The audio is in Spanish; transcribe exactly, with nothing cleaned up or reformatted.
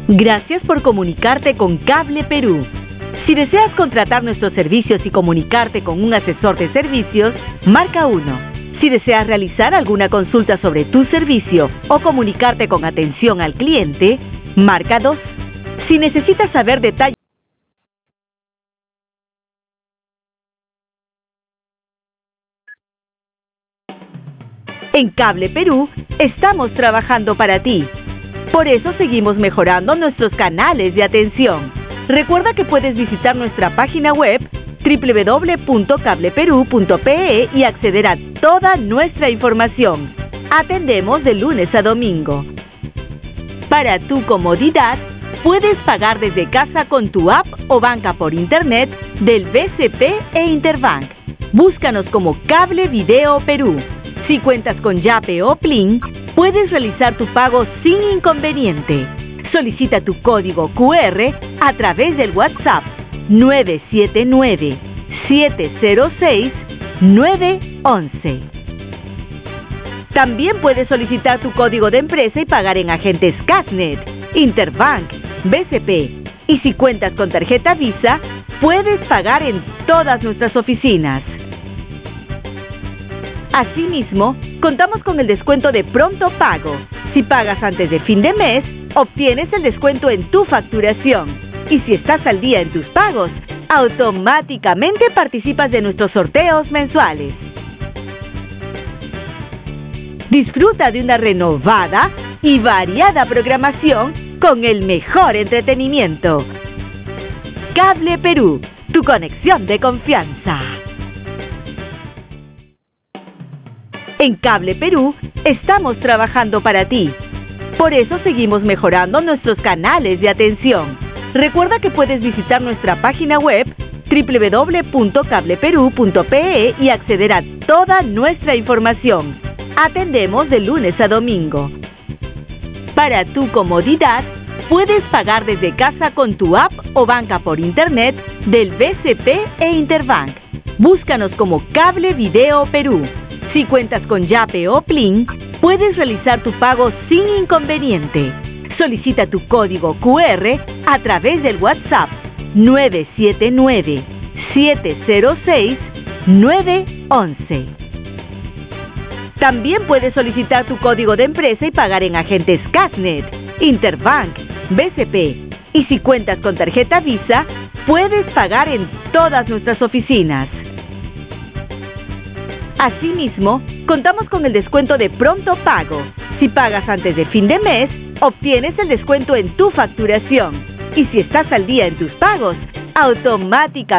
Gracias por comunicarte con Cable Perú. Si deseas contratar nuestros servicios y comunicarte con un asesor de servicios, marca uno. Si deseas realizar alguna consulta sobre tu servicio o comunicarte con atención al cliente, marca dos. Si necesitas saber detalles en Cable Perú, estamos trabajando para ti. Por eso seguimos mejorando nuestros canales de atención. Recuerda que puedes visitar nuestra página web doble u doble u doble u punto cable perú punto pe e y acceder a toda nuestra información. Atendemos de lunes a domingo. Para tu comodidad, puedes pagar desde casa con tu app o banca por internet del B C P e Interbank. Búscanos como Cable Video Perú. Si cuentas con Yape o Plin, puedes realizar tu pago sin inconveniente. Solicita tu código cu erre a través del WhatsApp nueve siete nueve, siete cero seis, nueve once. También puedes solicitar tu código de empresa y pagar en agentes Casnet, Interbank, B C P. Y si cuentas con tarjeta Visa, puedes pagar en todas nuestras oficinas. Asimismo, contamos con el descuento de pronto pago. Si pagas antes de fin de mes, obtienes el descuento en tu facturación. Y si estás al día en tus pagos, automáticamente participas de nuestros sorteos mensuales. Disfruta de una renovada y variada programación con el mejor entretenimiento. Cable Perú, tu conexión de confianza. En Cable Perú, estamos trabajando para ti. Por eso seguimos mejorando nuestros canales de atención. Recuerda que puedes visitar nuestra página web doble u doble u doble u punto cable perú punto pe e y acceder a toda nuestra información. Atendemos de lunes a domingo. Para tu comodidad, puedes pagar desde casa con tu app o banca por internet del B C P e Interbank. Búscanos como Cable Video Perú. Si cuentas con Yape o Plin, puedes realizar tu pago sin inconveniente. Solicita tu código cu erre a través del WhatsApp nueve siete nueve, siete cero seis, nueve once. También puedes solicitar tu código de empresa y pagar en agentes Casnet, Interbank, B C P. Y si cuentas con tarjeta Visa, puedes pagar en todas nuestras oficinas. Asimismo, contamos con el descuento de pronto pago. Si pagas antes de fin de mes, obtienes el descuento en tu facturación. Y si estás al día en tus pagos, automáticamente